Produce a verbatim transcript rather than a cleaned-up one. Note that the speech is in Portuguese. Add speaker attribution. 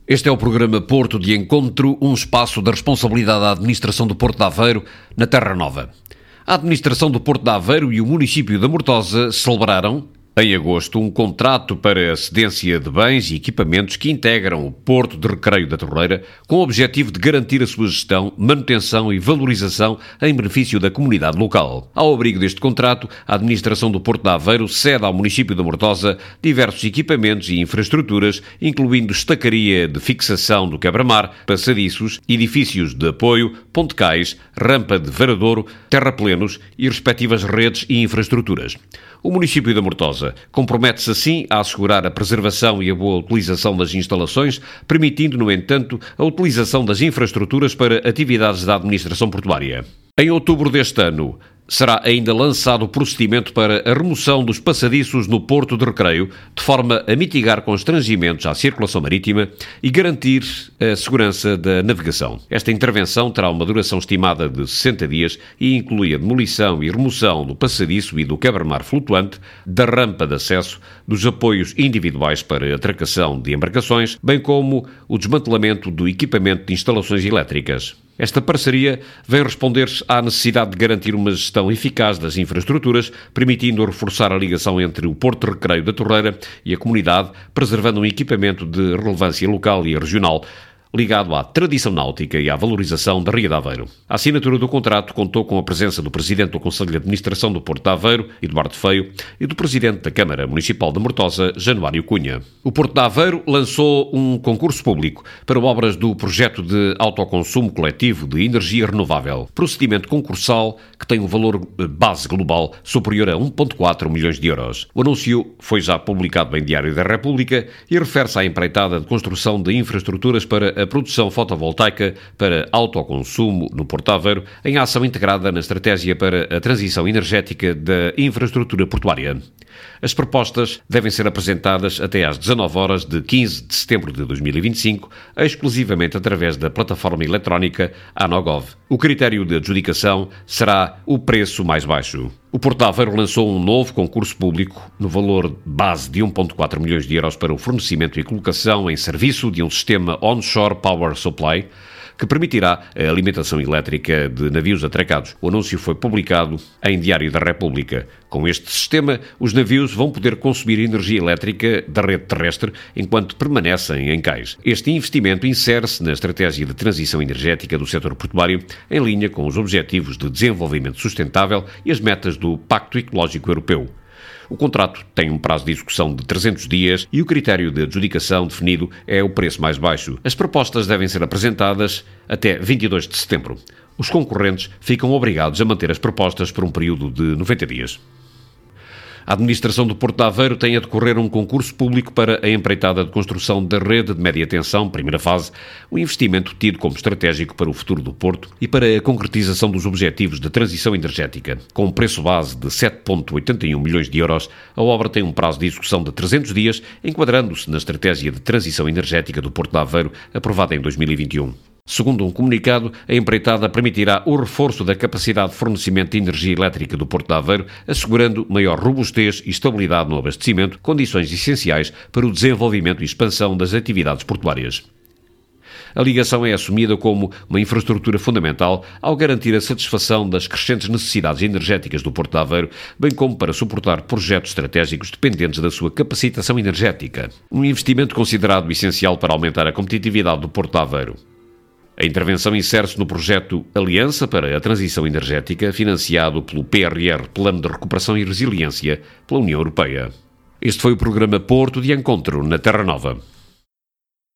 Speaker 1: Este é o programa Porto de Encontro, um espaço da responsabilidade da Administração do Porto de Aveiro, na Terra Nova. A Administração do Porto de Aveiro e o município da Mortosa celebraram, em agosto, um contrato para a cedência de bens e equipamentos que integram o Porto de Recreio da Torreira, com o objetivo de garantir a sua gestão, manutenção e valorização em benefício da comunidade local. Ao abrigo deste contrato, a Administração do Porto de Aveiro cede ao município da Mortosa diversos equipamentos e infraestruturas, incluindo estacaria de fixação do quebra-mar, passadiços, edifícios de apoio, pontecais, rampa de varadouro, terraplenos e respectivas redes e infraestruturas. O município da Mortosa compromete-se assim a assegurar a preservação e a boa utilização das instalações, permitindo, no entanto, a utilização das infraestruturas para atividades da administração portuária. Em outubro deste ano, será ainda lançado o procedimento para a remoção dos passadiços no Porto de Recreio, de forma a mitigar constrangimentos à circulação marítima e garantir a segurança da navegação. Esta intervenção terá uma duração estimada de sessenta dias e inclui a demolição e remoção do passadiço e do quebra-mar flutuante, da rampa de acesso, dos apoios individuais para atracação de embarcações, bem como o desmantelamento do equipamento de instalações elétricas. Esta parceria vem responder-se à necessidade de garantir uma gestão eficaz das infraestruturas, permitindo reforçar a ligação entre o Porto de Recreio da Torreira e a comunidade, preservando um equipamento de relevância local e regional, ligado à tradição náutica e à valorização da Ria de Aveiro. A assinatura do contrato contou com a presença do Presidente do Conselho de Administração do Porto de Aveiro, Eduardo Feio, e do Presidente da Câmara Municipal de Mortosa, Januário Cunha. O Porto de Aveiro lançou um concurso público para obras do projeto de autoconsumo coletivo de energia renovável, procedimento concursal que tem um valor base global superior a um vírgula quatro milhões de euros. O anúncio foi já publicado em Diário da República e refere-se à empreitada de construção de infraestruturas para a a produção fotovoltaica para autoconsumo no Porto de Aveiro, em ação integrada na estratégia para a transição energética da infraestrutura portuária. As propostas devem ser apresentadas até às dezanove horas de quinze de setembro de dois mil e vinte e cinco, exclusivamente através da plataforma eletrónica Anogov. O critério de adjudicação será o preço mais baixo. O Porto de Aveiro lançou um novo concurso público no valor base de um vírgula quatro milhões de euros para o fornecimento e colocação em serviço de um sistema onshore power supply que permitirá a alimentação elétrica de navios atracados. O anúncio foi publicado em Diário da República. Com este sistema, os navios vão poder consumir energia elétrica da rede terrestre enquanto permanecem em cais. Este investimento insere-se na estratégia de transição energética do setor portuário, em linha com os Objetivos de Desenvolvimento Sustentável e as metas do Pacto Ecológico Europeu. O contrato tem um prazo de execução de trezentos dias e o critério de adjudicação definido é o preço mais baixo. As propostas devem ser apresentadas até vinte e dois de setembro. Os concorrentes ficam obrigados a manter as propostas por um período de noventa dias. A Administração do Porto de Aveiro tem a decorrer um concurso público para a empreitada de construção da rede de média tensão, primeira fase, um investimento tido como estratégico para o futuro do Porto e para a concretização dos objetivos de transição energética. Com um preço base de sete vírgula oitenta e um milhões de euros, a obra tem um prazo de execução de trezentos dias, enquadrando-se na estratégia de transição energética do Porto de Aveiro, aprovada em dois mil e vinte e um. Segundo um comunicado, a empreitada permitirá o reforço da capacidade de fornecimento de energia elétrica do Porto de Aveiro, assegurando maior robustez e estabilidade no abastecimento, condições essenciais para o desenvolvimento e expansão das atividades portuárias. A ligação é assumida como uma infraestrutura fundamental ao garantir a satisfação das crescentes necessidades energéticas do Porto de Aveiro, bem como para suportar projetos estratégicos dependentes da sua capacitação energética. Um investimento considerado essencial para aumentar a competitividade do Porto de Aveiro. A intervenção insere-se no projeto Aliança para a Transição Energética, financiado pelo P R R, Plano de Recuperação e Resiliência, pela União Europeia. Este foi o programa Porto de Encontro, na Terra Nova.